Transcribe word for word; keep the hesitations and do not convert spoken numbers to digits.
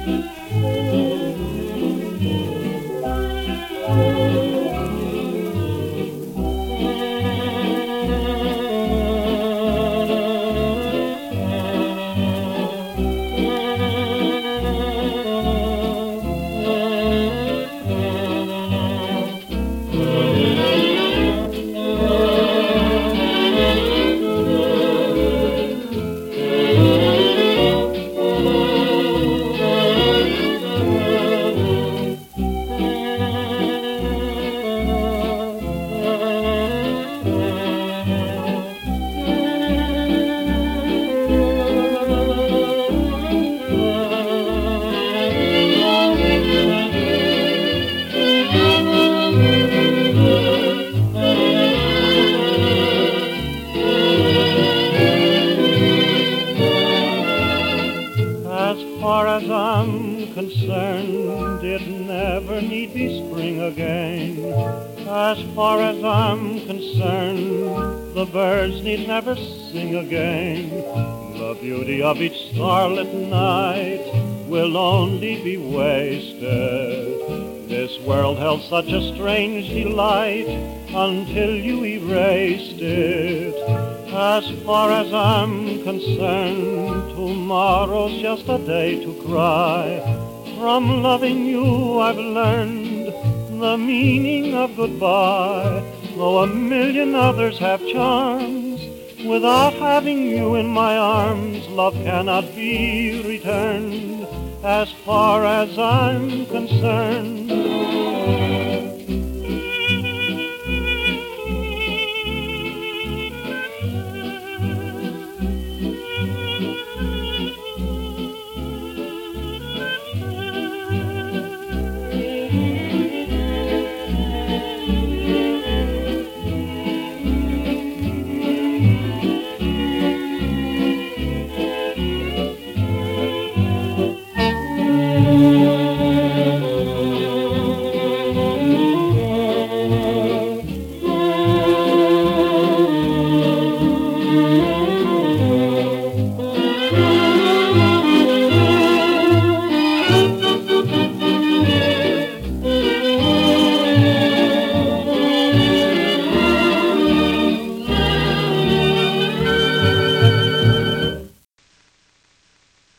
As far as I'm concerned, it never need be spring again. As far as I'm concerned, the birds need never sing again. The beauty of each starlit night will only be wasted. This world held such a strange delight until you erased it. As far as I'm concerned, tomorrow's just a day to cry. From loving you I've learned the meaning of goodbye. Though a million others have charms, without having you in my arms, love cannot be returned. As far as I'm concerned.